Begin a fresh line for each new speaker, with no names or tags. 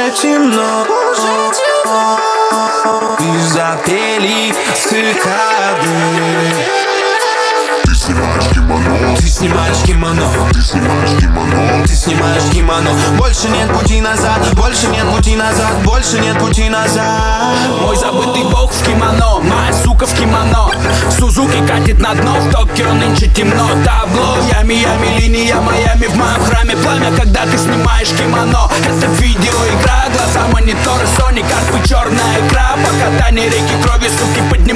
темно, и запели цикады. Ты снимаешь кимоно, ты снимаешь кимоно, ты снимаешь кимоно. Больше нет пути назад, больше нет пути назад, больше нет пути назад.
Мой забытый бог в кимоно, моя сука в кимоно. Сузуки катит на дно, в Токио нынче темно. Табло, ями, линия Майами. В моем храме пламя, когда ты снимаешь кимоно. Это видеоигра, глаза монитора, Sony, карпы, черная икра. По катанию реки крови, суки, поднимают